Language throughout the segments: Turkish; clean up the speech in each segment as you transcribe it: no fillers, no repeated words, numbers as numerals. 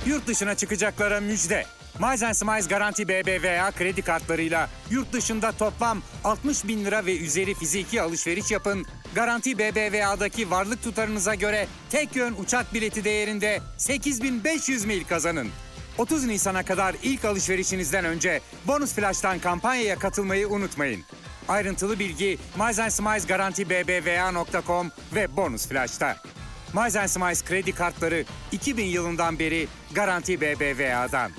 Yurt dışına çıkacaklara müjde. Miles Smiles Garanti BBVA kredi kartlarıyla yurt dışında toplam 60 bin lira ve üzeri fiziki alışveriş yapın. Garanti BBVA'daki varlık tutarınıza göre tek yön uçak bileti değerinde 8.500 mil kazanın. 30 Nisan'a kadar ilk alışverişinizden önce Bonus Flash'tan kampanyaya katılmayı unutmayın. Ayrıntılı bilgi Miles Smiles Garanti BBVA.com ve Bonus Flash'ta. Miles Smiles kredi kartları 2000 yılından beri Garanti BBVA'dan.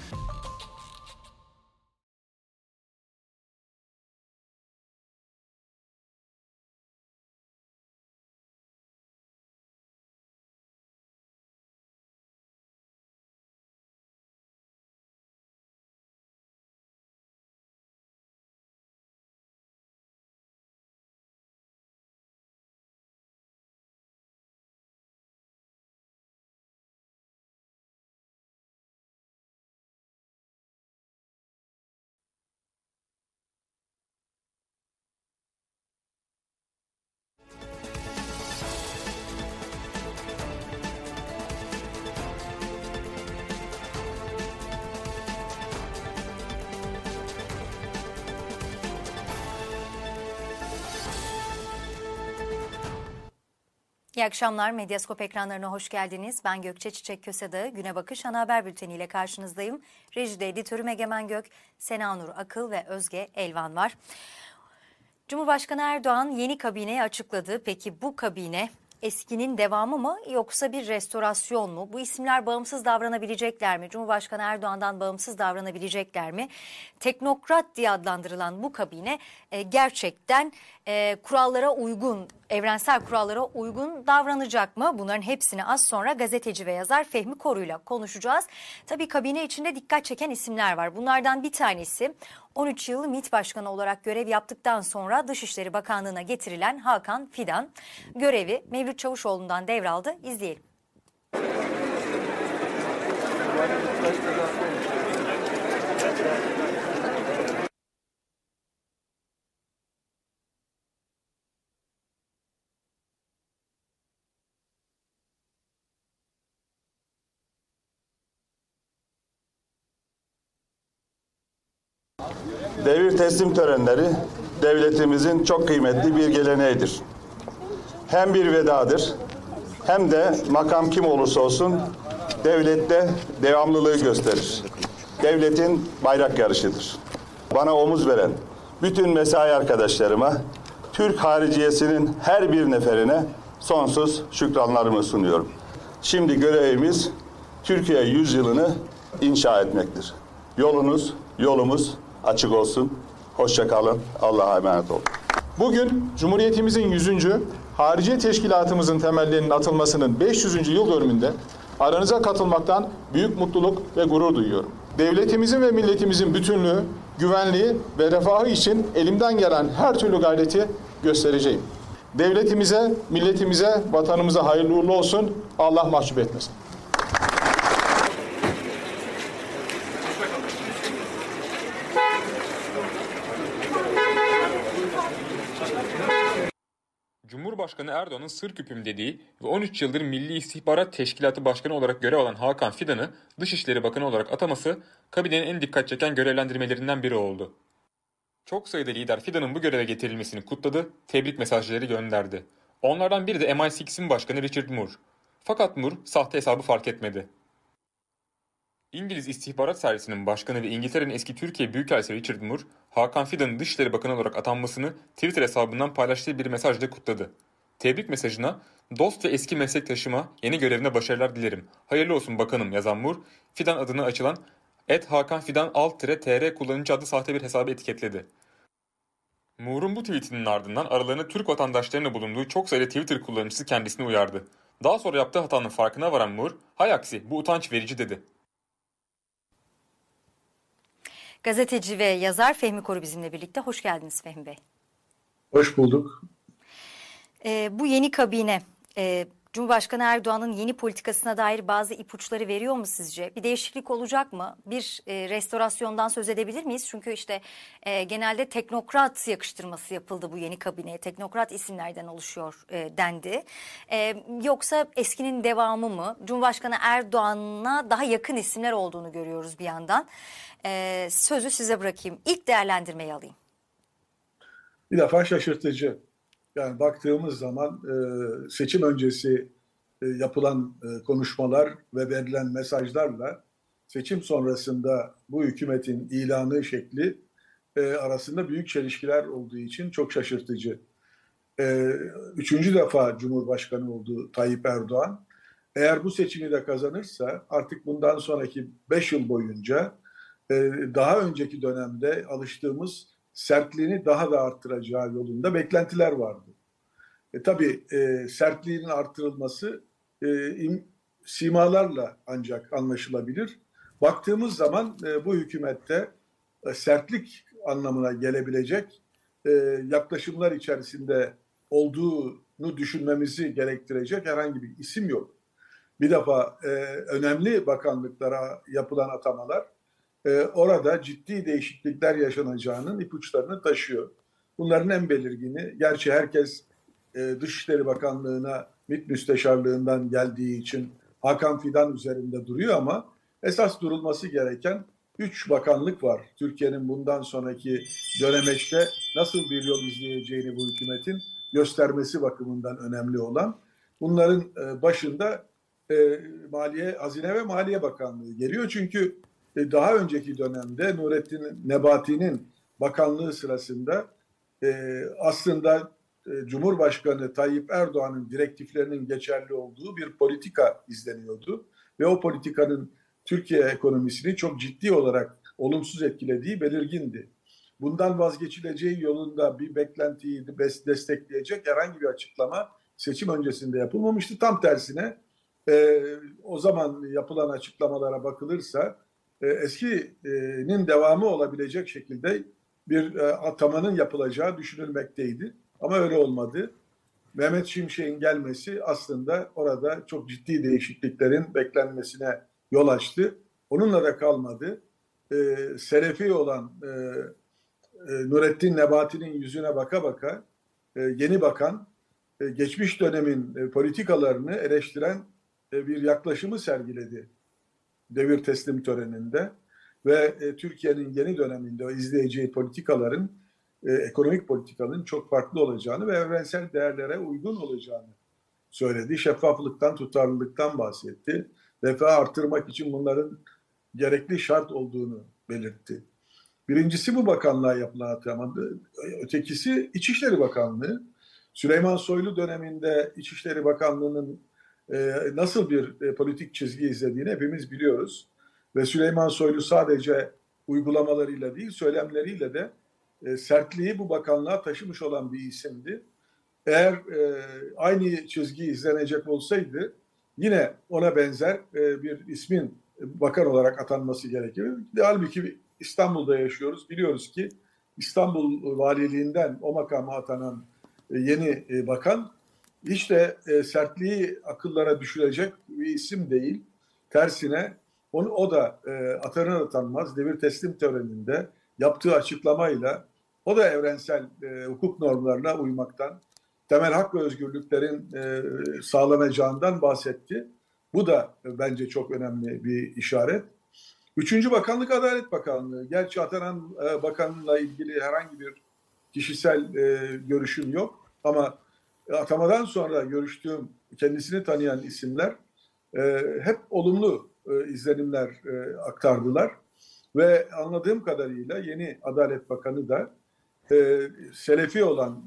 İyi akşamlar. Medyaskop ekranlarına hoş geldiniz. Ben Gökçe Çiçek Kösedağı. Güne Bakış Ana Haber Bülteni ile karşınızdayım. Rejide editörüm Egemen Gök, Senanur Akıl ve Özge Elvan var. Cumhurbaşkanı Erdoğan yeni kabineyi açıkladı. Peki bu kabine eskinin devamı mı yoksa bir restorasyon mu? Bu isimler bağımsız davranabilecekler mi? Cumhurbaşkanı Erdoğan'dan bağımsız davranabilecekler mi? Teknokrat diye adlandırılan bu kabine gerçekten kurallara uygun, evrensel kurallara uygun davranacak mı? Bunların hepsini az sonra gazeteci ve yazar Fehmi Koru'yla konuşacağız. Tabii kabine içinde dikkat çeken isimler var. Bunlardan bir tanesi 13 yıl MİT Başkanı olarak görev yaptıktan sonra Dışişleri Bakanlığı'na getirilen Hakan Fidan. Görevi Mevlüt Çavuşoğlu'ndan devraldı. İzleyelim. Devir teslim törenleri devletimizin çok kıymetli bir geleneğidir. Hem bir vedadır hem de makam kim olursa olsun devlette devamlılığı gösterir. Devletin bayrak yarışıdır. Bana omuz veren bütün mesai arkadaşlarıma, Türk hariciyesinin her bir neferine sonsuz şükranlarımı sunuyorum. Şimdi görevimiz Türkiye yüzyılını inşa etmektir. Yolumuz açık olsun. Hoşça kalın. Allah'a emanet olun. Bugün Cumhuriyetimizin 100. Hariciye Teşkilatımızın temellerinin atılmasının 500. yıl dönümünde aranıza katılmaktan büyük mutluluk ve gurur duyuyorum. Devletimizin ve milletimizin bütünlüğü, güvenliği ve refahı için elimden gelen her türlü gayreti göstereceğim. Devletimize, milletimize, vatanımıza hayırlı uğurlu olsun. Allah mahcup etmesin. Cumhurbaşkanı Erdoğan'ın sır küpüm dediği ve 13 yıldır Milli İstihbarat Teşkilatı Başkanı olarak görev alan Hakan Fidan'ı Dışişleri Bakanı olarak ataması kabinenin en dikkat çeken görevlendirmelerinden biri oldu. Çok sayıda lider Fidan'ın bu göreve getirilmesini kutladı, tebrik mesajları gönderdi. Onlardan biri de MI6'in başkanı Richard Moore. Fakat Moore sahte hesabı fark etmedi. İngiliz İstihbarat Servisi'nin başkanı ve İngiltere'nin eski Türkiye Büyükelçisi Richard Moore, Hakan Fidan'ın Dışişleri Bakanı olarak atanmasını Twitter hesabından paylaştığı bir mesajla kutladı. Tebrik mesajına, dost ve eski meslektaşıma yeni görevine başarılar dilerim. Hayırlı olsun bakanım yazan Moore, Fidan adını açılan @hakanfidan_tr kullanıcı adı sahte bir hesabı etiketledi. Moore'un bu tweetinin ardından aralarında Türk vatandaşlarının bulunduğu çok sayıda Twitter kullanıcısı kendisini uyardı. Daha sonra yaptığı hatanın farkına varan Moore, hay aksi bu utanç verici dedi. Gazeteci ve yazar Fehmi Koru bizimle birlikte. Hoş geldiniz Fehmi Bey. Hoş bulduk. Bu yeni kabine Cumhurbaşkanı Erdoğan'ın yeni politikasına dair bazı ipuçları veriyor mu sizce? Bir değişiklik olacak mı? Bir restorasyondan söz edebilir miyiz? Çünkü işte genelde teknokrat yakıştırması yapıldı bu yeni kabineye. Teknokrat isimlerden oluşuyor dendi. Yoksa eskinin devamı mı? Cumhurbaşkanı Erdoğan'a daha yakın isimler olduğunu görüyoruz bir yandan. Sözü size bırakayım. İlk değerlendirmeyi alayım. Bir defa şaşırtıcı. Yani baktığımız zaman seçim öncesi yapılan konuşmalar ve verilen mesajlarla seçim sonrasında bu hükümetin ilanı şekli arasında büyük çelişkiler olduğu için çok şaşırtıcı. Üçüncü defa Cumhurbaşkanı oldu Tayyip Erdoğan. Eğer bu seçimi de kazanırsa artık bundan sonraki 5 yıl boyunca daha önceki dönemde alıştığımız sertliğini daha da arttıracağı yolunda beklentiler vardı. Tabii sertliğin artırılması simalarla ancak anlaşılabilir. Baktığımız zaman bu hükümette sertlik anlamına gelebilecek yaklaşımlar içerisinde olduğunu düşünmemizi gerektirecek herhangi bir isim yok. Bir defa önemli bakanlıklara yapılan atamalar orada ciddi değişiklikler yaşanacağının ipuçlarını taşıyor. Bunların en belirgini, gerçi herkes Dışişleri Bakanlığı'na MİT Müsteşarlığından geldiği için Hakan Fidan üzerinde duruyor ama esas durulması gereken 3 bakanlık var. Türkiye'nin bundan sonraki dönemeçte nasıl bir yol izleyeceğini bu hükümetin göstermesi bakımından önemli olan. Bunların başında Hazine ve Maliye Bakanlığı geliyor. Çünkü daha önceki dönemde Nurettin Nebati'nin bakanlığı sırasında aslında Cumhurbaşkanı Tayyip Erdoğan'ın direktiflerinin geçerli olduğu bir politika izleniyordu. Ve o politikanın Türkiye ekonomisini çok ciddi olarak olumsuz etkilediği belirgindi. Bundan vazgeçileceği yolunda bir beklentiyi destekleyecek herhangi bir açıklama seçim öncesinde yapılmamıştı. Tam tersine o zaman yapılan açıklamalara bakılırsa eskinin devamı olabilecek şekilde bir atamanın yapılacağı düşünülmekteydi. Ama öyle olmadı. Mehmet Şimşek'in gelmesi aslında orada çok ciddi değişikliklerin beklenmesine yol açtı. Onunla da kalmadı. Selefi olan Nurettin Nebati'nin yüzüne baka baka yeni bakan geçmiş dönemin politikalarını eleştiren bir yaklaşımı sergiledi devir teslim töreninde ve Türkiye'nin yeni döneminde izleyeceği politikaların ekonomik politikanın çok farklı olacağını ve evrensel değerlere uygun olacağını söyledi. Şeffaflıktan, tutarlılıktan bahsetti. Refahı artırmak için bunların gerekli şart olduğunu belirtti. Birincisi bu bakanlığa yapılan atamadı. Ötekisi İçişleri Bakanlığı. Süleyman Soylu döneminde İçişleri Bakanlığı'nın nasıl bir politik çizgi izlediğini hepimiz biliyoruz. Ve Süleyman Soylu sadece uygulamalarıyla değil, söylemleriyle de sertliği bu bakanlığa taşımış olan bir isimdi. Eğer aynı çizgi izlenecek olsaydı yine ona benzer bir ismin bakan olarak atanması gerekir. Halbuki İstanbul'da yaşıyoruz. Biliyoruz ki İstanbul Valiliğinden o makama atanan yeni bakan hiç de sertliği akıllara düşürecek bir isim değil. Tersine o da atanır atanmaz devir teslim töreninde yaptığı açıklamayla o da evrensel hukuk normlarına uymaktan, temel hak ve özgürlüklerin sağlanacağından bahsetti. Bu da bence çok önemli bir işaret. Üçüncü bakanlık Adalet Bakanlığı. Gerçi atanan bakanla ilgili herhangi bir kişisel görüşüm yok. Ama atamadan sonra görüştüğüm, kendisini tanıyan isimler hep olumlu izlenimler aktardılar. Ve anladığım kadarıyla yeni Adalet Bakanı da Selefi olan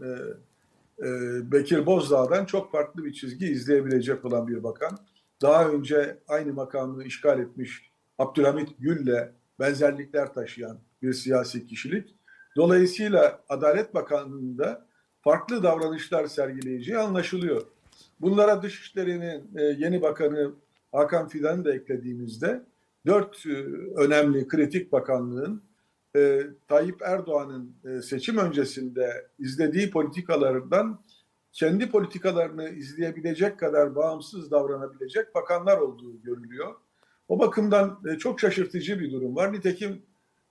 Bekir Bozdağ'dan çok farklı bir çizgi izleyebilecek olan bir bakan. Daha önce aynı makamı işgal etmiş Abdülhamit Gül'le benzerlikler taşıyan bir siyasi kişilik. Dolayısıyla Adalet Bakanlığı'nda farklı davranışlar sergileyeceği anlaşılıyor. Bunlara Dışişleri'nin yeni bakanı Hakan Fidan'ı da eklediğimizde 4 önemli kritik bakanlığın Tayyip Erdoğan'ın seçim öncesinde izlediği politikalardan kendi politikalarını izleyebilecek kadar bağımsız davranabilecek bakanlar olduğu görülüyor. O bakımdan çok şaşırtıcı bir durum var. Nitekim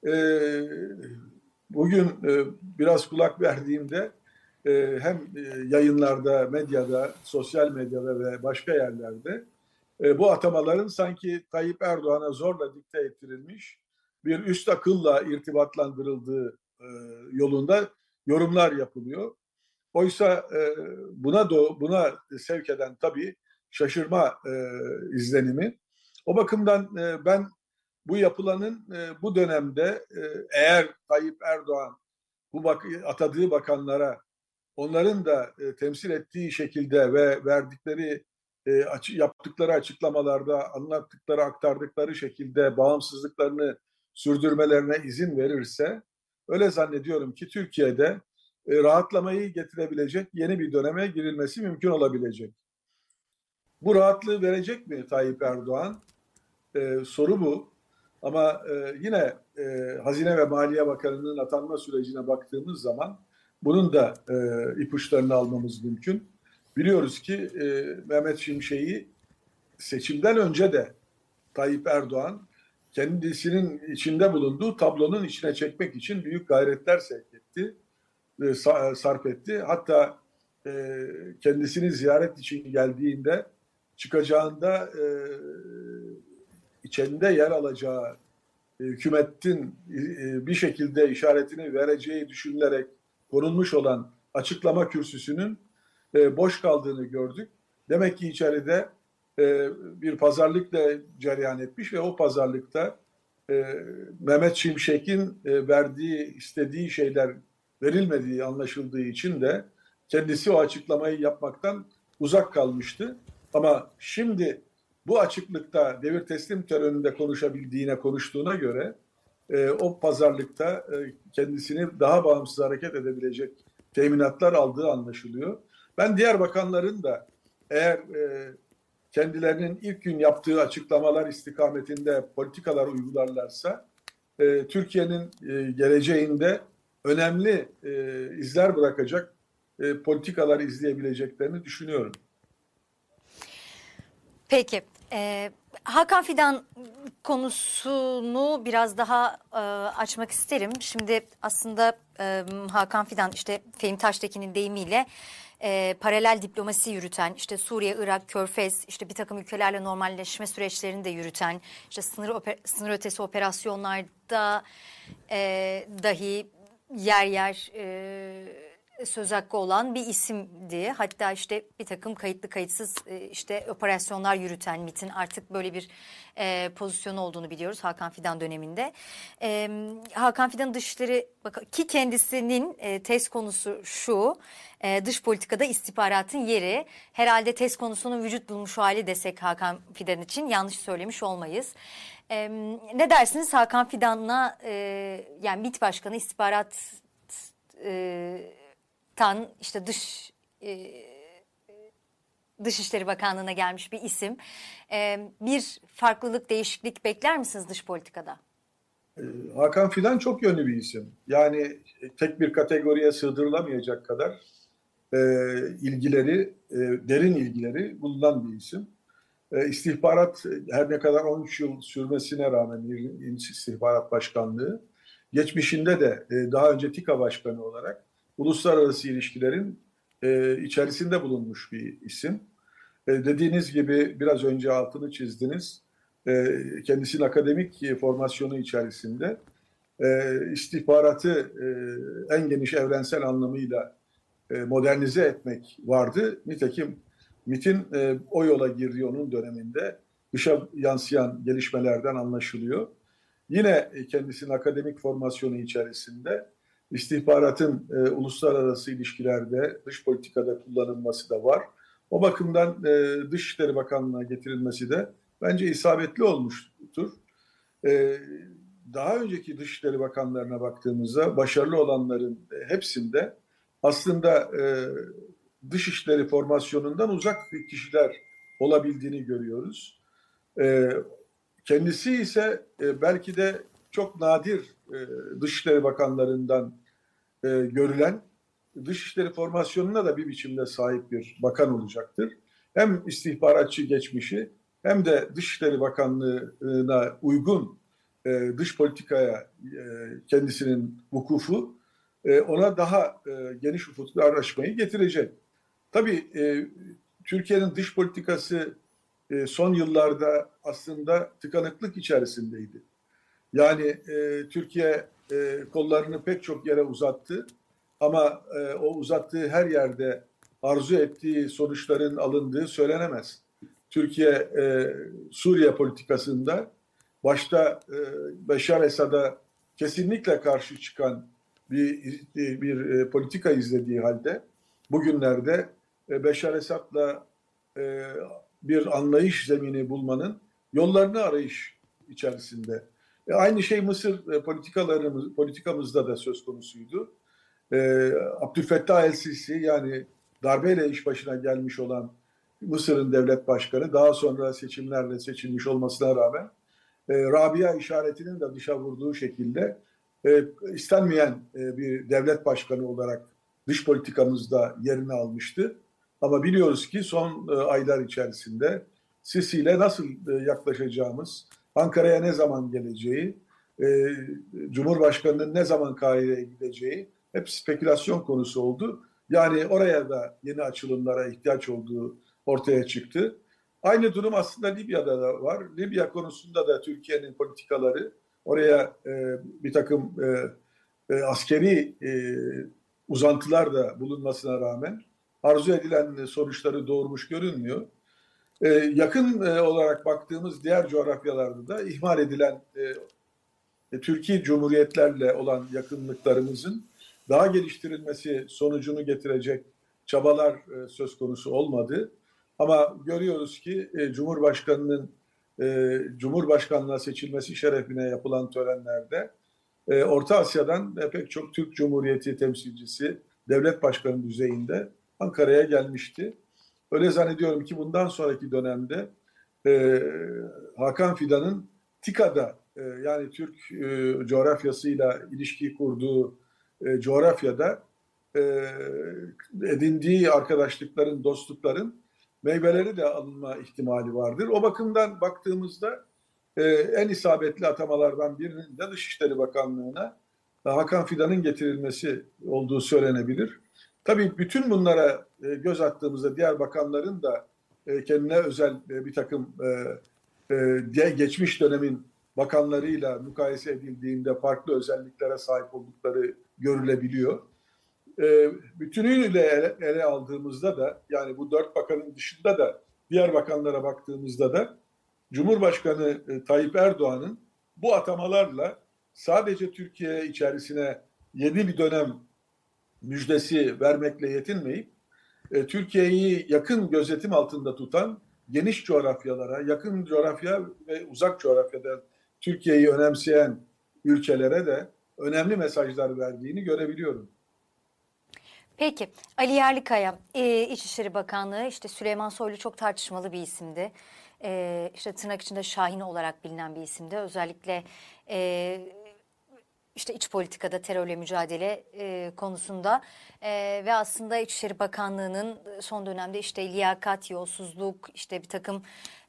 bugün biraz kulak verdiğimde hem yayınlarda, medyada, sosyal medyada ve başka yerlerde bu atamaların sanki Tayyip Erdoğan'a zorla dikte ettirilmiş bir üst akılla irtibatlandırıldığı yolunda yorumlar yapılıyor. Oysa buna sevk eden tabii şaşırma izlenimi. O bakımdan ben bu yapılanın bu dönemde eğer Tayyip Erdoğan atadığı bakanlara onların da temsil ettiği şekilde ve verdikleri yaptıkları açıklamalarda anlattıkları, aktardıkları şekilde bağımsızlıklarını sürdürmelerine izin verirse öyle zannediyorum ki Türkiye'de rahatlamayı getirebilecek yeni bir döneme girilmesi mümkün olabilecek. Bu rahatlığı verecek mi Tayyip Erdoğan? Soru bu. Ama yine Hazine ve Maliye Bakanı'nın atanma sürecine baktığımız zaman bunun da ipuçlarını almamız mümkün. Biliyoruz ki Mehmet Şimşek'i seçimden önce de Tayyip Erdoğan kendisinin içinde bulunduğu tablonun içine çekmek için büyük gayretler sarf etti. Hatta kendisini ziyaret için geldiğinde çıkacağında içinde yer alacağı hükümetin bir şekilde işaretini vereceği düşünülerek konulmuş olan açıklama kürsüsünün boş kaldığını gördük. Demek ki içeride bir pazarlık da cereyan etmiş ve o pazarlıkta Mehmet Şimşek'in istediği şeyler verilmediği anlaşıldığı için de kendisi o açıklamayı yapmaktan uzak kalmıştı. Ama şimdi bu açıklıkta devir teslim töreninde konuştuğuna göre o pazarlıkta kendisini daha bağımsız hareket edebilecek teminatlar aldığı anlaşılıyor. Ben diğer bakanların da eğer kendilerinin ilk gün yaptığı açıklamalar istikametinde politikalar uygularlarsa Türkiye'nin geleceğinde önemli izler bırakacak politikalar izleyebileceklerini düşünüyorum. Peki. Hakan Fidan konusunu biraz daha açmak isterim. Şimdi aslında Hakan Fidan işte Fehmi Taştekin'in deyimiyle paralel diplomasi yürüten, işte Suriye, Irak, Körfez, işte bir takım ülkelerle normalleşme süreçlerini de yürüten, işte sınır ötesi operasyonlarda dahi yer yer söz hakkı olan bir isimdi. Hatta işte bir takım kayıtlı kayıtsız işte operasyonlar yürüten MİT'in artık böyle bir pozisyonu olduğunu biliyoruz Hakan Fidan döneminde. Hakan Fidan Dışişleri ki kendisinin tez konusu şu, dış politikada istihbaratın yeri. Herhalde tez konusunun vücut bulmuş hali desek Hakan Fidan için yanlış söylemiş olmayız. Ne dersiniz Hakan Fidan'la yani MİT Başkanı istihbarat işte Dışişleri Bakanlığı'na gelmiş bir isim. Bir farklılık, değişiklik bekler misiniz dış politikada? Hakan Fidan çok yönlü bir isim. Yani tek bir kategoriye sığdırılamayacak kadar derin ilgileri bulunan bir isim. İstihbarat her ne kadar 13 yıl sürmesine rağmen istihbarat başkanlığı, geçmişinde de daha önce TİKA başkanı olarak uluslararası ilişkilerin içerisinde bulunmuş bir isim. Dediğiniz gibi biraz önce altını çizdiniz. Kendisinin akademik formasyonu içerisinde istihbaratı en geniş evrensel anlamıyla modernize etmek vardı. Nitekim MİT'in o yola girdiği onun döneminde dışa yansıyan gelişmelerden anlaşılıyor. Yine kendisinin akademik formasyonu içerisinde istihbaratın uluslararası ilişkilerde, dış politikada kullanılması da var. O bakımdan Dışişleri Bakanlığı'na getirilmesi de bence isabetli olmuştur. Daha önceki Dışişleri Bakanlarına baktığımızda başarılı olanların hepsinde aslında dışişleri formasyonundan uzak kişiler olabildiğini görüyoruz. Kendisi ise belki de çok nadir Dışişleri Bakanlarından görülen Dışişleri formasyonuna da bir biçimde sahip bir bakan olacaktır. Hem istihbaratçı geçmişi hem de Dışişleri Bakanlığı'na uygun dış politikaya kendisinin vukufu ona daha geniş ufuklu araştırmayı getirecek. Tabii Türkiye'nin dış politikası son yıllarda aslında tıkanıklık içerisindeydi. Yani Türkiye kollarını pek çok yere uzattı ama o uzattığı her yerde arzu ettiği sonuçların alındığı söylenemez. Türkiye Suriye politikasında başta Beşar Esad'a kesinlikle karşı çıkan bir politika izlediği halde bugünlerde Beşar Esad'la bir anlayış zemini bulmanın yollarını arayış içerisinde. Aynı şey Mısır politikamızda da söz konusuydu. Abdülfettah el-Sisi, yani darbeyle iş başına gelmiş olan Mısır'ın devlet başkanı, daha sonra seçimlerle seçilmiş olmasına rağmen Rabia işaretinin de dışa vurduğu şekilde istenmeyen bir devlet başkanı olarak dış politikamızda yerini almıştı. Ama biliyoruz ki son aylar içerisinde Sisi ile nasıl yaklaşacağımız, Ankara'ya ne zaman geleceği, Cumhurbaşkanı'nın ne zaman Kahire'ye gideceği hep spekülasyon konusu oldu. Yani oraya da yeni açılımlara ihtiyaç olduğu ortaya çıktı. Aynı durum aslında Libya'da da var. Libya konusunda da Türkiye'nin politikaları oraya bir takım askeri uzantılar da bulunmasına rağmen arzu edilen sonuçları doğurmuş görünmüyor. Yakın olarak baktığımız diğer coğrafyalarda da ihmal edilen Türkiye Cumhuriyetlerle olan yakınlıklarımızın daha geliştirilmesi sonucunu getirecek çabalar söz konusu olmadı. Ama görüyoruz ki Cumhurbaşkanı'nın Cumhurbaşkanlığa seçilmesi şerefine yapılan törenlerde Orta Asya'dan pek çok Türk Cumhuriyeti temsilcisi devlet başkanı düzeyinde Ankara'ya gelmişti. Öyle zannediyorum ki bundan sonraki dönemde Hakan Fidan'ın TİKA'da yani Türk coğrafyasıyla ilişki kurduğu coğrafyada edindiği arkadaşlıkların, dostlukların meyveleri de alınma ihtimali vardır. O bakımdan baktığımızda en isabetli atamalardan birinin de Dışişleri Bakanlığı'na Hakan Fidan'ın getirilmesi olduğu söylenebilir. Tabii bütün bunlara göz attığımızda diğer bakanların da kendine özel bir takım geçmiş dönemin bakanlarıyla mukayese edildiğinde farklı özelliklere sahip oldukları görülebiliyor. Bütünüyle ele aldığımızda da, yani bu 4 bakanın dışında da diğer bakanlara baktığımızda da Cumhurbaşkanı Tayyip Erdoğan'ın bu atamalarla sadece Türkiye içerisine yeni bir dönem müjdesi vermekle yetinmeyip Türkiye'yi yakın gözetim altında tutan geniş coğrafyalara, yakın coğrafya ve uzak coğrafyada Türkiye'yi önemseyen ülkelere de önemli mesajlar verdiğini görebiliyorum. Peki, Ali Yerlikaya, İçişleri Bakanlığı, işte Süleyman Soylu çok tartışmalı bir isimdi. İşte tırnak içinde Şahin olarak bilinen bir isimdi. Özellikle işte iç politikada terörle mücadele konusunda ve aslında İçişleri Bakanlığı'nın son dönemde işte liyakat, yolsuzluk, işte bir takım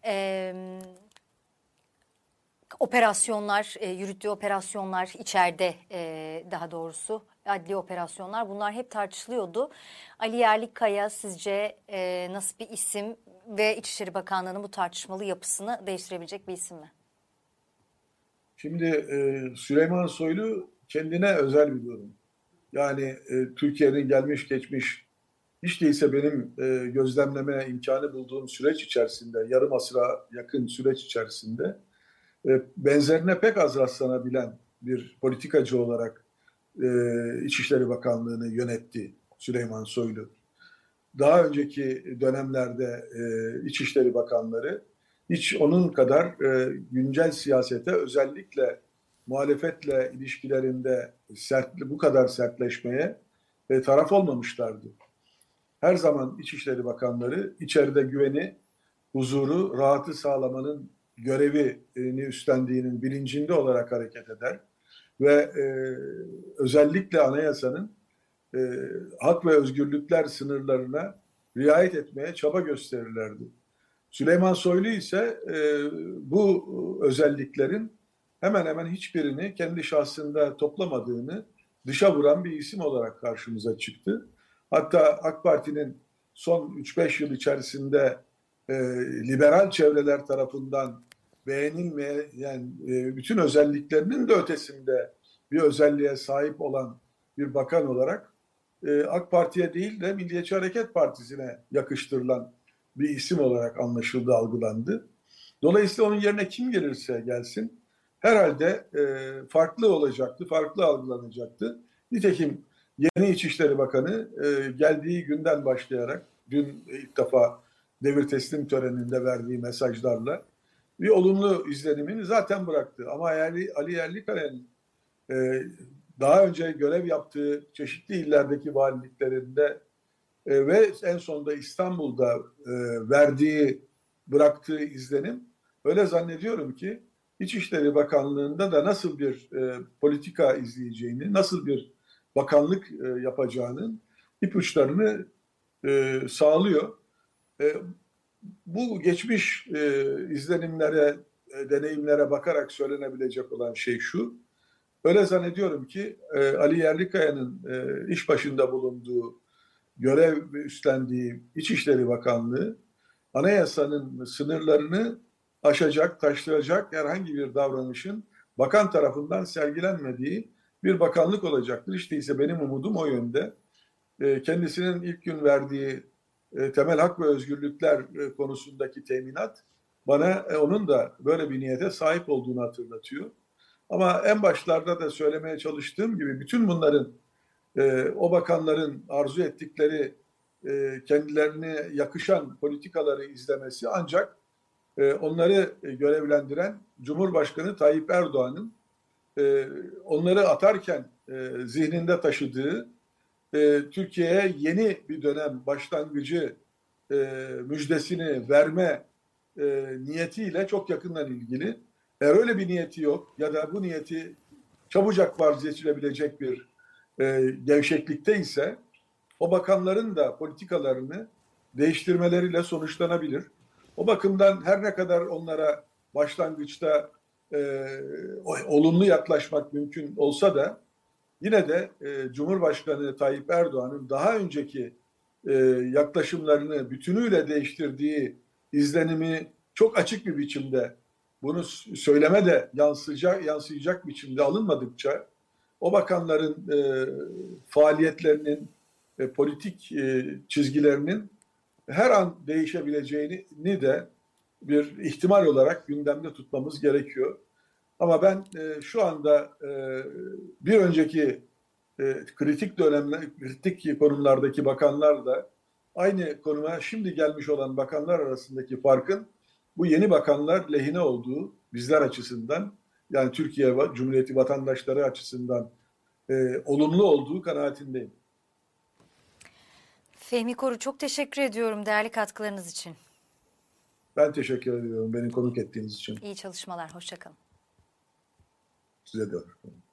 operasyonlar, yürüttüğü operasyonlar içeride, daha doğrusu adli operasyonlar, bunlar hep tartışılıyordu. Ali Yerlikaya sizce nasıl bir isim ve İçişleri Bakanlığı'nın bu tartışmalı yapısını değiştirebilecek bir isim mi? Şimdi Süleyman Soylu kendine özel bir durum. Yani Türkiye'nin gelmiş geçmiş hiç değilse benim gözlemleme imkanı bulduğum süreç içerisinde, yarım asıra yakın süreç içerisinde benzerine pek az rastlanabilen bir politikacı olarak İçişleri Bakanlığı'nı yönetti Süleyman Soylu. Daha önceki dönemlerde İçişleri Bakanları hiç onun kadar güncel siyasete, özellikle muhalefetle ilişkilerinde bu kadar sertleşmeye taraf olmamışlardı. Her zaman İçişleri Bakanları içeride güveni, huzuru, rahatı sağlamanın görevini üstlendiğinin bilincinde olarak hareket eder ve özellikle anayasanın hak ve özgürlükler sınırlarına riayet etmeye çaba gösterirlerdi. Süleyman Soylu ise bu özelliklerin hemen hemen hiçbirini kendi şahsında toplamadığını dışa vuran bir isim olarak karşımıza çıktı. Hatta AK Parti'nin son 3-5 yıl içerisinde liberal çevreler tarafından beğenilmeyen bütün özelliklerinin de ötesinde bir özelliğe sahip olan bir bakan olarak AK Parti'ye değil de Milliyetçi Hareket Partisi'ne yakıştırılan bir isim olarak anlaşıldı, algılandı. Dolayısıyla onun yerine kim gelirse gelsin herhalde farklı olacaktı, farklı algılanacaktı. Nitekim yeni İçişleri Bakanı geldiği günden başlayarak dün ilk defa devir teslim töreninde verdiği mesajlarla bir olumlu izlenimini zaten bıraktı. Ama Ali Yerlikaya'nın daha önce görev yaptığı çeşitli illerdeki valiliklerinde ve en sonunda İstanbul'da bıraktığı izlenim öyle zannediyorum ki İçişleri Bakanlığı'nda da nasıl bir politika izleyeceğini, nasıl bir bakanlık yapacağının ipuçlarını sağlıyor. Bu geçmiş izlenimlere, deneyimlere bakarak söylenebilecek olan şey şu. Öyle zannediyorum ki Ali Yerlikaya'nın iş başında bulunduğu, görev üstlendiği İçişleri Bakanlığı anayasanın sınırlarını aşacak, taşlayacak herhangi bir davranışın bakan tarafından sergilenmediği bir bakanlık olacaktır. İşte ise benim umudum o yönde. Kendisinin ilk gün verdiği temel hak ve özgürlükler konusundaki teminat bana onun da böyle bir niyete sahip olduğunu hatırlatıyor. Ama en başlarda da söylemeye çalıştığım gibi bütün bunların o bakanların arzu ettikleri kendilerine yakışan politikaları izlemesi ancak onları görevlendiren Cumhurbaşkanı Tayyip Erdoğan'ın onları atarken zihninde taşıdığı Türkiye'ye yeni bir dönem başlangıcı müjdesini verme niyetiyle çok yakından ilgili. Eğer öyle bir niyeti yok ya da bu niyeti çabucak vazgeçilebilecek bir gevşeklikte ise o bakanların da politikalarını değiştirmeleriyle sonuçlanabilir. O bakımdan her ne kadar onlara başlangıçta olumlu yaklaşmak mümkün olsa da yine de Cumhurbaşkanı Tayyip Erdoğan'ın daha önceki yaklaşımlarını bütünüyle değiştirdiği izlenimi çok açık bir biçimde, bunu söyleme de yansıyacak biçimde alınmadıkça o bakanların faaliyetlerinin, politik çizgilerinin her an değişebileceğini de bir ihtimal olarak gündemde tutmamız gerekiyor. Ama ben şu anda bir önceki kritik konumlardaki bakanlarla aynı konuma şimdi gelmiş olan bakanlar arasındaki farkın bu yeni bakanlar lehine olduğu bizler açısından, yani Türkiye Cumhuriyeti vatandaşları açısından olumlu olduğu kanaatindeyim. Fehmi Koru, çok teşekkür ediyorum değerli katkılarınız için. Ben teşekkür ediyorum beni konuk ettiğiniz için. İyi çalışmalar, hoşça kalın. Size de.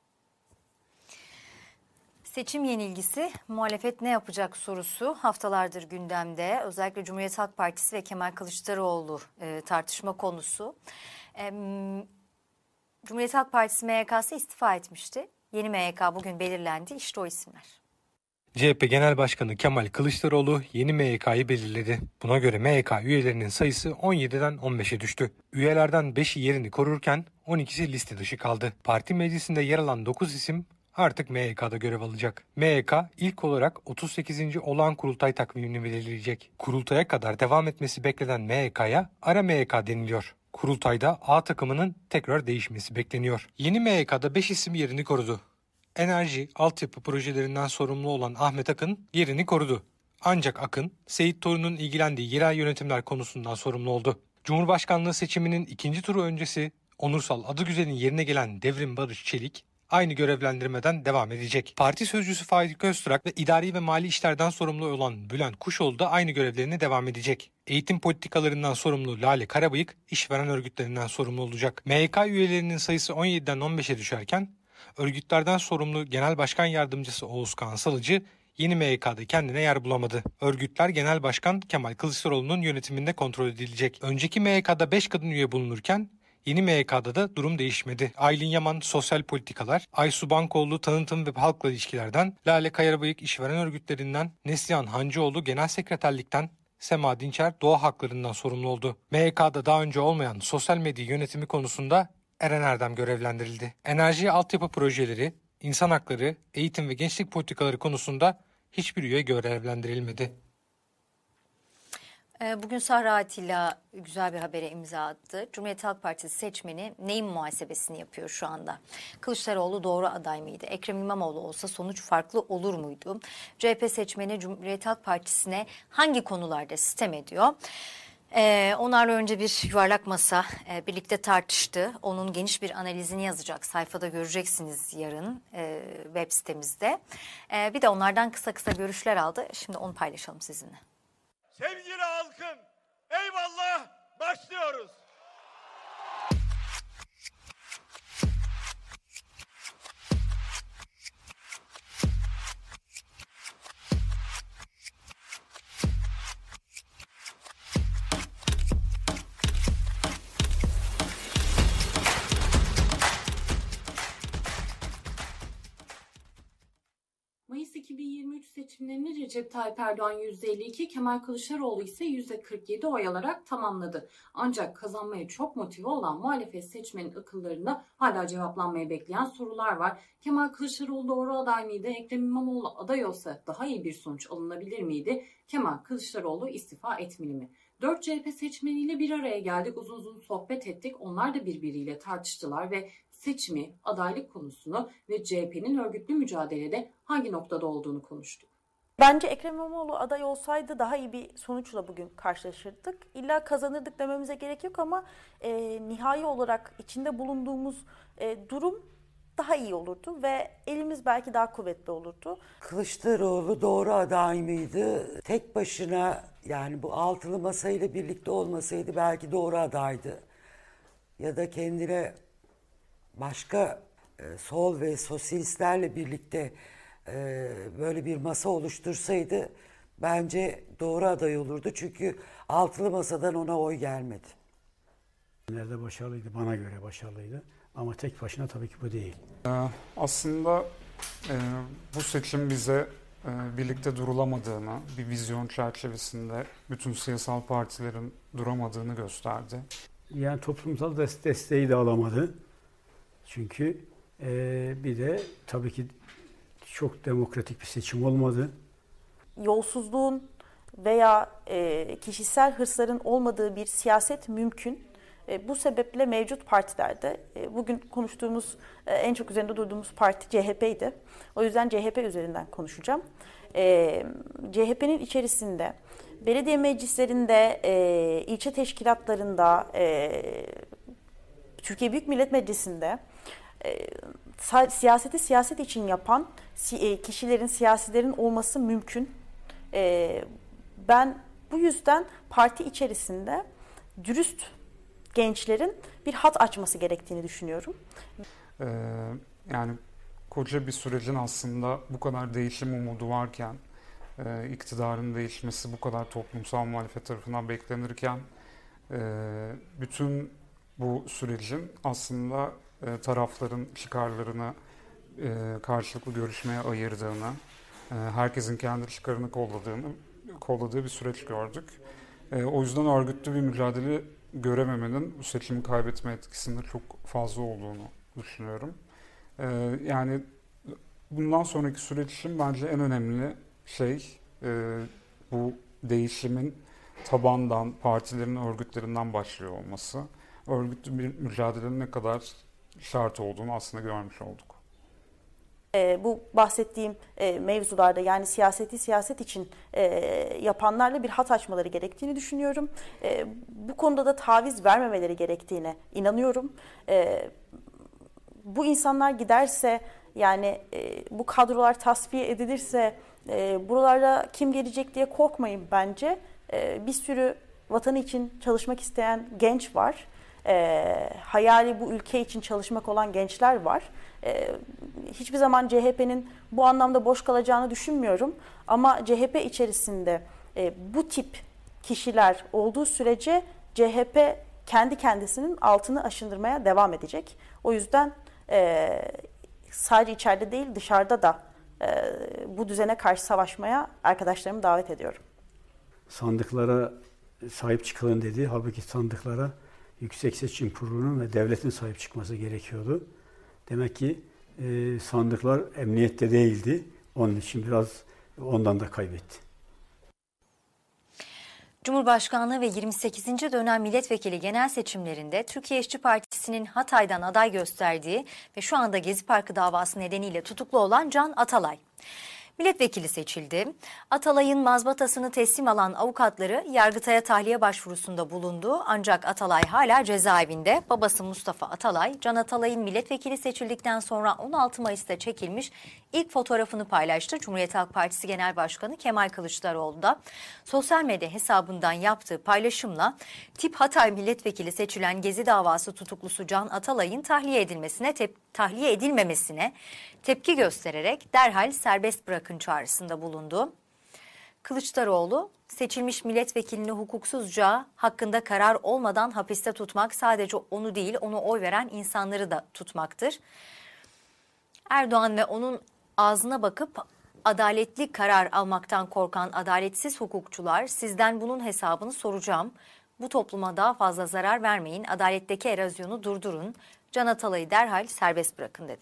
Seçim yenilgisi, muhalefet ne yapacak sorusu haftalardır gündemde. Özellikle Cumhuriyet Halk Partisi ve Kemal Kılıçdaroğlu tartışma konusu. Cumhuriyet Halk Partisi MYK'sı istifa etmişti. Yeni MYK bugün belirlendi. İşte o isimler. CHP Genel Başkanı Kemal Kılıçdaroğlu yeni MYK'yı belirledi. Buna göre MYK üyelerinin sayısı 17'den 15'e düştü. Üyelerden 5'i yerini korurken 12'si liste dışı kaldı. Parti meclisinde yer alan 9 isim artık MYK'da görev alacak. MYK ilk olarak 38. olağan kurultay takvimini belirleyecek. Kurultaya kadar devam etmesi beklenen MYK'ya ara MYK deniliyor. Kurultayda A takımının tekrar değişmesi bekleniyor. Yeni MYK'da 5 isim yerini korudu. Enerji, altyapı projelerinden sorumlu olan Ahmet Akın yerini korudu. Ancak Akın, Seyit Torun'un ilgilendiği yerel yönetimler konusundan sorumlu oldu. Cumhurbaşkanlığı seçiminin ikinci turu öncesi Onursal Adıgüzel'in yerine gelen Devrim Barış Çelik aynı görevlendirmeden devam edecek. Parti sözcüsü Faik Öztürk ve idari ve mali işlerden sorumlu olan Bülent Kuşoğlu da aynı görevlerine devam edecek. Eğitim politikalarından sorumlu Lale Karabıyık, işveren örgütlerinden sorumlu olacak. MYK üyelerinin sayısı 17'den 15'e düşerken, örgütlerden sorumlu Genel Başkan Yardımcısı Oğuz Kağan Salıcı yeni MYK'da kendine yer bulamadı. Örgütler Genel Başkan Kemal Kılıçdaroğlu'nun yönetiminde kontrol edilecek. Önceki MYK'da 5 kadın üye bulunurken yeni MYK'da da durum değişmedi. Aylin Yaman sosyal politikalar, Aysu Bankoğlu tanıtım ve halkla ilişkilerden, Lale Kayarabıyık işveren örgütlerinden, Neslihan Hancıoğlu genel sekreterlikten, Sema Dinçer doğa haklarından sorumlu oldu. MYK'da daha önce olmayan sosyal medya yönetimi konusunda Eren Erdem görevlendirildi. Enerji altyapı projeleri, insan hakları, eğitim ve gençlik politikaları konusunda hiçbir üye görevlendirilmedi. Bugün Sahra Atilla güzel bir habere imza attı. Cumhuriyet Halk Partisi seçmeni neyin muhasebesini yapıyor şu anda? Kılıçdaroğlu doğru aday mıydı? Ekrem İmamoğlu olsa sonuç farklı olur muydu? CHP seçmeni Cumhuriyet Halk Partisi'ne hangi konularda sitem ediyor? Onlarla önce bir yuvarlak masa birlikte tartıştı. Onun geniş bir analizini yazacak. Sayfada göreceksiniz yarın web sitemizde. Bir de onlardan kısa kısa görüşler aldı. Şimdi onu paylaşalım sizinle. Sevgili halkım, eyvallah, başlıyoruz. Mayıs 2023 seçimlerini Recep Tayyip Erdoğan %52, Kemal Kılıçdaroğlu ise %47 oy alarak tamamladı. Ancak kazanmaya çok motive olan muhalefet seçmenin akıllarında hala cevaplanmaya bekleyen sorular var. Kemal Kılıçdaroğlu doğru aday mıydı? Ekrem İmamoğlu aday olsa daha iyi bir sonuç alınabilir miydi? Kemal Kılıçdaroğlu istifa etmeli mi? 4 CHP seçmeniyle bir araya geldik, uzun sohbet ettik. Onlar da birbiriyle tartıştılar ve seçimi, adaylık konusunu ve CHP'nin örgütlü mücadelede hangi noktada olduğunu konuştuk. Bence Ekrem İmamoğlu aday olsaydı daha iyi bir sonuçla bugün karşılaşırdık. İlla kazanırdık dememize gerek yok ama nihai olarak içinde bulunduğumuz durum daha iyi olurdu ve elimiz belki daha kuvvetli olurdu. Kılıçdaroğlu doğru aday mıydı? Tek başına, yani bu altılı masayla birlikte olmasaydı belki doğru adaydı. Ya da kendine başka sol ve sosyalistlerle birlikte böyle bir masa oluştursaydı bence doğru aday olurdu. Çünkü altılı masadan ona oy gelmedi. Nerede başarılıydı, bana göre başarılıydı. Ama tek başına tabii ki bu değil. Aslında bu seçim bize birlikte durulamadığını, bir vizyon çerçevesinde bütün siyasal partilerin duramadığını gösterdi. Yani toplumsal desteği de alamadı. Çünkü bir de tabii ki çok demokratik bir seçim olmadı. Yolsuzluğun veya kişisel hırsların olmadığı bir siyaset mümkün. Bu sebeple mevcut partilerde bugün konuştuğumuz, en çok üzerinde durduğumuz parti CHP'ydi. O yüzden CHP üzerinden konuşacağım. CHP'nin içerisinde, belediye meclislerinde, ilçe teşkilatlarında, Türkiye Büyük Millet Meclisi'nde siyaseti siyaset için yapan kişilerin, siyasilerin olması mümkün. Ben bu yüzden parti içerisinde dürüst gençlerin bir hat açması gerektiğini düşünüyorum. Yani koca bir sürecin aslında bu kadar değişim umudu varken, iktidarın değişmesi bu kadar toplumsal muhalefet tarafından beklenirken, bütün bu sürecin aslında tarafların çıkarlarını karşılıklı görüşmeye ayırdığını, herkesin kendi çıkarını kolladığı bir süreç gördük. O yüzden örgütlü bir mücadele görememenin bu seçimi kaybetme etkisinin çok fazla olduğunu düşünüyorum. Yani bundan sonraki süreç için bence en önemli şey bu değişimin tabandan, partilerin, örgütlerinden başlıyor olması. Örgütlü bir mücadelenin ne kadar şart olduğunu aslında görmüş olduk. Bu bahsettiğim mevzularda, yani siyaseti siyaset için yapanlarla bir hat açmaları gerektiğini düşünüyorum. Bu konuda da taviz vermemeleri gerektiğine inanıyorum. Bu insanlar giderse, yani bu kadrolar tasfiye edilirse buralara kim gelecek diye korkmayın bence. Bir sürü vatanı için çalışmak isteyen genç var. hayali bu ülke için çalışmak olan gençler var. Hiçbir zaman CHP'nin bu anlamda boş kalacağını düşünmüyorum. Ama CHP içerisinde bu tip kişiler olduğu sürece CHP kendi kendisinin altını aşındırmaya devam edecek. O yüzden sadece içeride değil dışarıda da bu düzene karşı savaşmaya arkadaşlarımı davet ediyorum. Sandıklara sahip çıkılın dedi. Halbuki sandıklara Yüksek Seçim Kurulu'nun ve devletin sahip çıkması gerekiyordu. Demek ki sandıklar emniyette değildi. Onun için biraz ondan da kaybetti. Cumhurbaşkanlığı ve 28. dönem milletvekili genel seçimlerinde Türkiye İşçi Partisi'nin Hatay'dan aday gösterdiği ve şu anda Gezi Parkı davası nedeniyle tutuklu olan Can Atalay milletvekili seçildi. Atalay'ın mazbatasını teslim alan avukatları Yargıtay'a tahliye başvurusunda bulundu. Ancak Atalay hala cezaevinde. Babası Mustafa Atalay, Can Atalay'ın milletvekili seçildikten sonra 16 Mayıs'ta çekilmiş ilk fotoğrafını paylaştı. Cumhuriyet Halk Partisi Genel Başkanı Kemal Kılıçdaroğlu da sosyal medya hesabından yaptığı paylaşımla tip Hatay milletvekili seçilen Gezi davası tutuklusu Can Atalay'ın tahliye edilmemesine tepki göstererek derhal serbest bırakın çağrısında bulundu. Kılıçdaroğlu, seçilmiş milletvekilini hukuksuzca hakkında karar olmadan hapiste tutmak sadece onu değil, ona oy veren insanları da tutmaktır. Erdoğan ve onun ağzına bakıp adaletli karar almaktan korkan adaletsiz hukukçular, sizden bunun hesabını soracağım. Bu topluma daha fazla zarar vermeyin, adaletteki erozyonu durdurun. Can Atalay'ı derhal serbest bırakın dedi.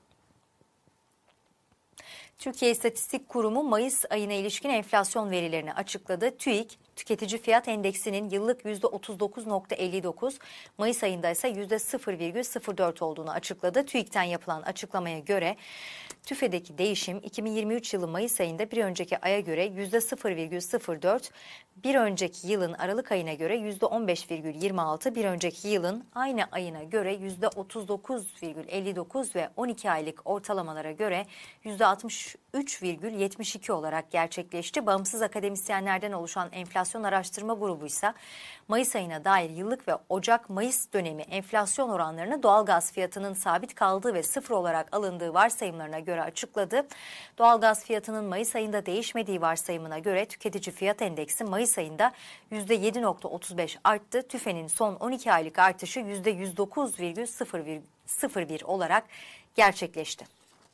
Türkiye İstatistik Kurumu Mayıs ayına ilişkin enflasyon verilerini açıkladı. TÜİK, tüketici fiyat endeksinin yıllık %39.59, Mayıs ayında ise %0,04 olduğunu açıkladı. TÜİK'ten yapılan açıklamaya göre TÜFE'deki değişim 2023 yılı Mayıs ayında bir önceki aya göre %0,04, bir önceki yılın Aralık ayına göre %15,26, bir önceki yılın aynı ayına göre %39,59 ve 12 aylık ortalamalara göre %63,72 olarak gerçekleşti. Bağımsız akademisyenlerden oluşan enflasyon araştırma grubu ise Mayıs ayına dair yıllık ve Ocak-Mayıs dönemi enflasyon oranlarını doğalgaz fiyatının sabit kaldığı ve sıfır olarak alındığı varsayımlarına göre açıkladı. Doğalgaz fiyatının Mayıs ayında değişmediği varsayımına göre tüketici fiyat endeksi Mayıs ayında %7,35 arttı. TÜFE'nin son 12 aylık artışı %109,01 olarak gerçekleşti.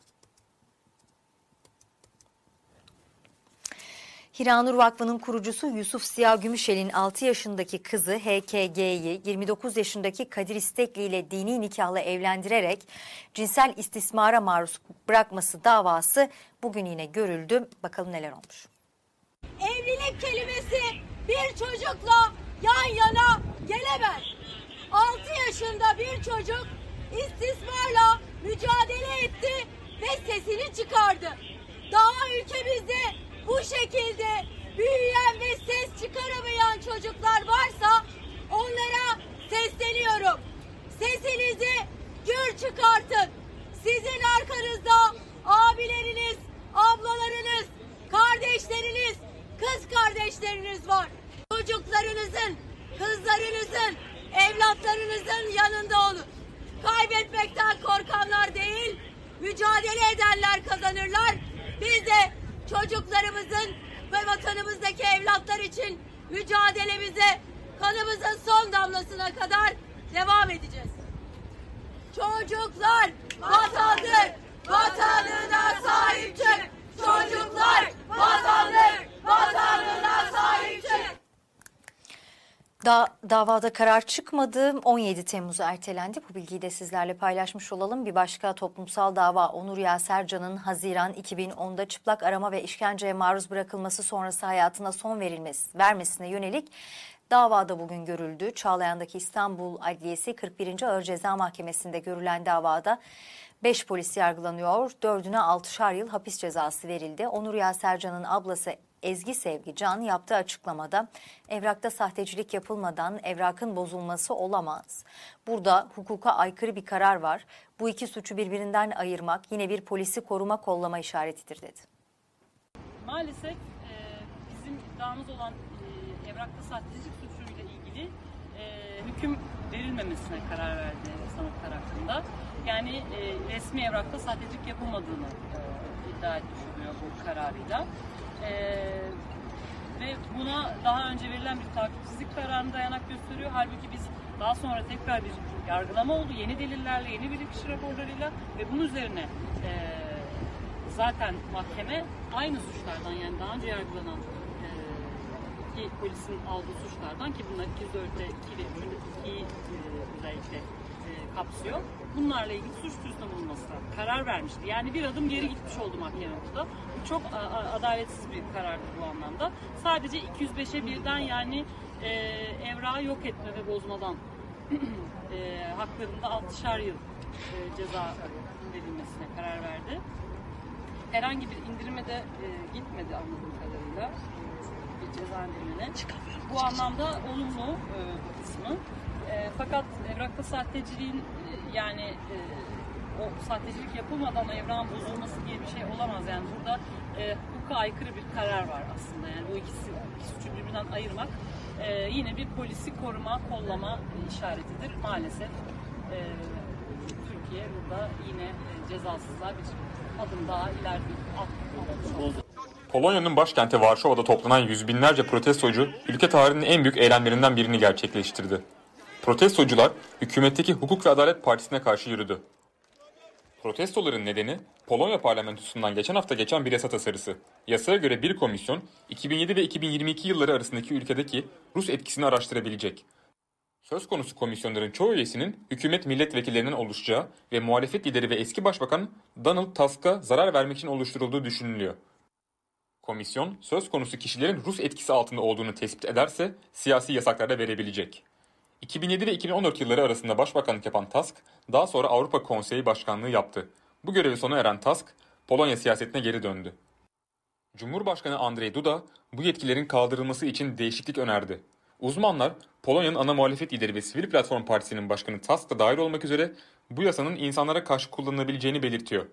Hiranur Vakfı'nın kurucusu Yusuf Ziya Gümüşel'in 6 yaşındaki kızı HKG'yi 29 yaşındaki Kadir İstekli ile dini nikahla evlendirerek cinsel istismara maruz bırakması davası bugün yine görüldü. Bakalım neler olmuş. Evlilik kelimesi bir çocukla yan yana gelemez. 6 yaşında bir çocuk istismarla mücadele etti ve sesini çıkardı. Daha ülkemizde bu şekilde büyüyen ve ses çıkaramayan çocuklar varsa onlara sesleniyorum. Sesinizi gür çıkartın. Sizin arkanızda abileriniz, ablalarınız, kardeşleriniz, kız kardeşleriniz var. Çocuklarınızın, kızlarınızın, evlatlarınızın yanında olun. Kaybetmekten korkanlar değil, mücadele edenler kazanırlar. Biz de çocuklarımızın ve vatanımızdaki evlatlar için mücadelemize kanımızın son damlasına kadar devam edeceğiz. Çocuklar vatandır, vatanına sahip çık. Çocuklar vatandır, vatanına sahip çık. Davada karar çıkmadı. 17 Temmuz'a ertelendi. Bu bilgiyi de sizlerle paylaşmış olalım. Bir başka toplumsal dava Onur Yasercan'ın Haziran 2010'da çıplak arama ve işkenceye maruz bırakılması sonrası hayatına son vermesine yönelik davada bugün görüldü. Çağlayan'daki İstanbul Adliyesi 41. Ağır Ceza Mahkemesi'nde görülen davada 5 polis yargılanıyor. 4'üne 6'şar yıl hapis cezası verildi. Onur Yasercan'ın ablası Ezgi Sevgi Can yaptığı açıklamada evrakta sahtecilik yapılmadan evrakın bozulması olamaz. Burada hukuka aykırı bir karar var. Bu iki suçu birbirinden ayırmak yine bir polisi koruma kollama işaretidir dedi. Maalesef bizim iddiamız olan evrakta sahtecilik suçuyla ilgili hüküm verilmemesine karar verdi sanıklar hakkında. Yani resmi evrakta sahtecilik yapılmadığını iddia etmiş oluyor bu kararıyla. Ve buna daha önce verilen bir takipsizlik kararına dayanak gösteriyor. Halbuki biz daha sonra tekrar bir yargılama oldu. Yeni delillerle, yeni bilirkişi raporlarıyla ve bunun üzerine zaten mahkeme aynı suçlardan, yani daha önce yargılanan iki polisin aldığı suçlardan, ki bunlar 204'te 2 ve 3'te 2'yi özellikle kapsıyor. Bunlarla ilgili suç duyurusunda bulunmasına karar vermişti. Yani bir adım geri gitmiş oldu mahkeme burada. Bu çok adaletsiz bir karardı bu anlamda. Sadece 205'e birden, yani evrağı yok etme ve bozmadan haklarında 6'şar yıl ceza verilmesine karar verdi. Herhangi bir indirime de gitmedi anladığım kadarıyla, bir ceza indirimine. Bu anlamda olumlu bu kısmı. Fakat evrakta sahteciliğin yani o sahtecilik yapılmadan evrağın bozulması diye bir şey olamaz. Yani burada hukuka aykırı bir karar var aslında. Yani bu iki suçu birbirinden ayırmak yine bir polisi koruma, kollama işaretidir maalesef. Türkiye burada yine cezasızlığa bir adım daha ileride atmış oldu. Polonya'nın başkenti Varşova'da toplanan yüz binlerce protestocu ülke tarihinin en büyük eylemlerinden birini gerçekleştirdi. Protestocular hükümetteki Hukuk ve Adalet Partisi'ne karşı yürüdü. Protestoların nedeni Polonya parlamentosundan geçen hafta geçen bir yasa tasarısı. Yasaya göre bir komisyon 2007 ve 2022 yılları arasındaki ülkedeki Rus etkisini araştırabilecek. Söz konusu komisyonların çoğu üyesinin hükümet milletvekillerinden oluşacağı ve muhalefet lideri ve eski başbakan Donald Tusk'a zarar vermek için oluşturulduğu düşünülüyor. Komisyon, söz konusu kişilerin Rus etkisi altında olduğunu tespit ederse siyasi yasaklar da verebilecek. 2007 ve 2014 yılları arasında başbakanlık yapan Tusk, daha sonra Avrupa Konseyi Başkanlığı yaptı. Bu görevi sona eren Tusk, Polonya siyasetine geri döndü. Cumhurbaşkanı Andrzej Duda, bu yetkilerin kaldırılması için değişiklik önerdi. Uzmanlar, Polonya'nın ana muhalefet lideri ve Sivil Platform Partisi'nin başkanı Tusk da dahil olmak üzere bu yasanın insanlara karşı kullanılabileceğini belirtiyor.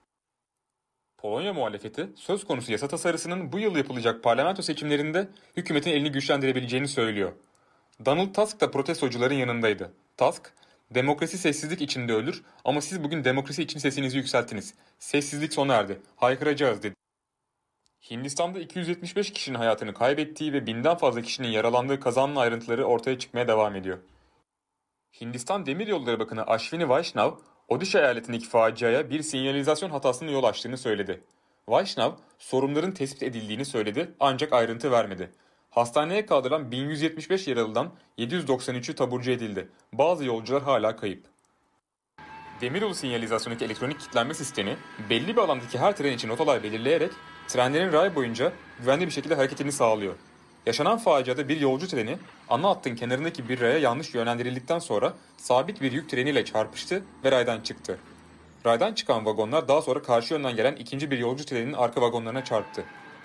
Polonya muhalefeti, söz konusu yasa tasarısının bu yıl yapılacak parlamento seçimlerinde hükümetin elini güçlendirebileceğini söylüyor. Donald Tusk da protestocuların yanındaydı. Tusk, "Demokrasi sessizlik içinde ölür ama siz bugün demokrasi için sesinizi yükselttiniz. Sessizlik sona erdi. Haykıracağız," dedi. Hindistan'da 275 kişinin hayatını kaybettiği ve 1000'den fazla kişinin yaralandığı kazanın ayrıntıları ortaya çıkmaya devam ediyor. Hindistan Demiryolları Bakanı Ashwini Vaishnav, Odisha eyaletindeki faciaya bir sinyalizasyon hatasının yol açtığını söyledi. Vaishnav, sorunların tespit edildiğini söyledi ancak ayrıntı vermedi. Hastaneye kaldırılan 1175 yaralıdan 793'ü taburcu edildi. Bazı yolcular hala kayıp. Demiryolu sinyalizasyonundaki elektronik kilitlenme sistemi belli bir alandaki her tren için rotalar belirleyerek trenlerin ray boyunca güvenli bir şekilde hareketini sağlıyor. Yaşanan faciada bir yolcu treni ana hattın kenarındaki bir raya yanlış yönlendirildikten sonra sabit bir yük treniyle çarpıştı ve raydan çıktı. Raydan çıkan vagonlar daha sonra karşı yönden gelen ikinci bir yolcu treninin arka vagonlarına çarptı.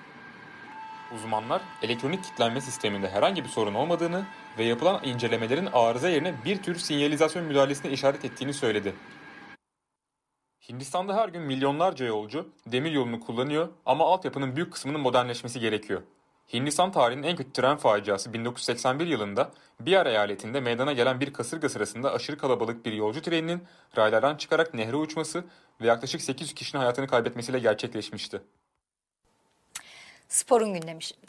Uzmanlar elektronik kilitlenme sisteminde herhangi bir sorun olmadığını ve yapılan incelemelerin arıza yerine bir tür sinyalizasyon müdahalesine işaret ettiğini söyledi. Hindistan'da her gün milyonlarca yolcu demiryolunu kullanıyor ama altyapının büyük kısmının modernleşmesi gerekiyor. Hindistan tarihinin en kötü tren faciası 1981 yılında Bihar eyaletinde meydana gelen bir kasırga sırasında aşırı kalabalık bir yolcu treninin raylardan çıkarak nehre uçması ve yaklaşık 800 kişinin hayatını kaybetmesiyle gerçekleşmişti. Sporun gündemi şimdi.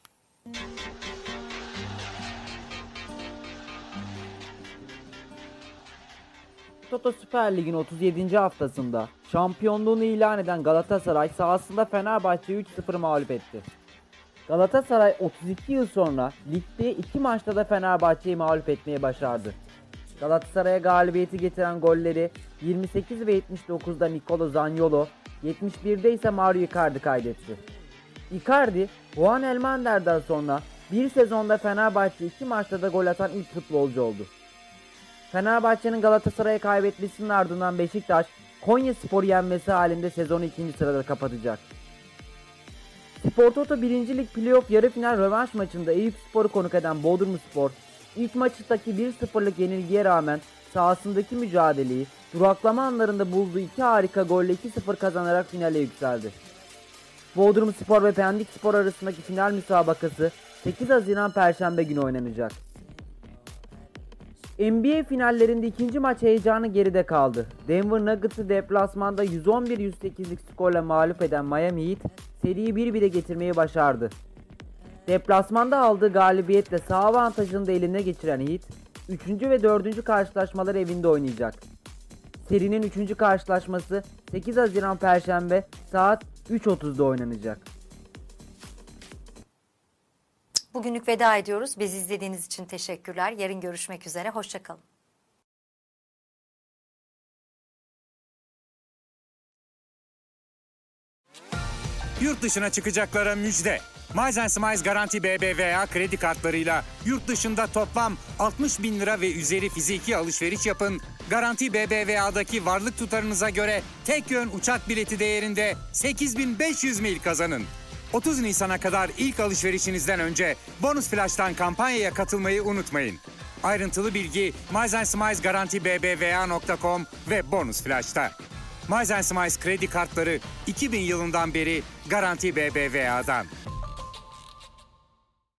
Toto Süper Lig'in 37. haftasında şampiyonluğunu ilan eden Galatasaray sahasında Fenerbahçe'yi 3-0 mağlup etti. Galatasaray 32 yıl sonra ligde 2 maçta da Fenerbahçe'yi mağlup etmeyi başardı. Galatasaray'a galibiyeti getiren golleri 28 ve 79'da Nicolo Zaniolo, 71'de ise Mario Icardi kaydetti. Icardi, Juan Elmander'den sonra bir sezonda Fenerbahçe 2 maçta da gol atan ilk futbolcu oldu. Fenerbahçe'nin Galatasaray'a kaybetmesinin ardından Beşiktaş, Konyaspor'u yenmesi halinde sezonu 2. sırada kapatacak. Spor Toto 1. Lig Playoff yarı final rövanş maçında Eyüpspor'u konuk eden Bodrumspor, ilk maçtaki 1-0'lık yenilgiye rağmen sahasındaki mücadeleyi duraklama anlarında bulduğu 2 harika golle 2-0 kazanarak finale yükseldi. Bodrumspor ve Pendikspor arasındaki final müsabakası 8 Haziran Perşembe günü oynanacak. NBA finallerinde ikinci maç heyecanı geride kaldı. Denver Nuggets'ı deplasmanda 111-108'lik skorla mağlup eden Miami Heat seriyi 1-1'e getirmeyi başardı. Deplasmanda aldığı galibiyetle saha avantajını da eline geçiren Heat, 3. ve 4. karşılaşmaları evinde oynayacak. Serinin 3. karşılaşması 8 Haziran Perşembe saat 3.30'da oynanacak. Bugünlük veda ediyoruz. Bizi izlediğiniz için teşekkürler. Yarın görüşmek üzere. Hoşça kalın. Yurt dışına çıkacaklara müjde. Miles & Smiles Garanti BBVA kredi kartlarıyla yurt dışında toplam 60 bin lira ve üzeri fiziki alışveriş yapın. Garanti BBVA'daki varlık tutarınıza göre tek yön uçak bileti değerinde 8.500 mil kazanın. 30 Nisan'a kadar ilk alışverişinizden önce Bonus Flash'tan kampanyaya katılmayı unutmayın. Ayrıntılı bilgi Miles & Smiles Garanti BBVA.com ve Bonus Flash'ta. Miles & Smiles kredi kartları 2000 yılından beri Garanti BBVA'dan.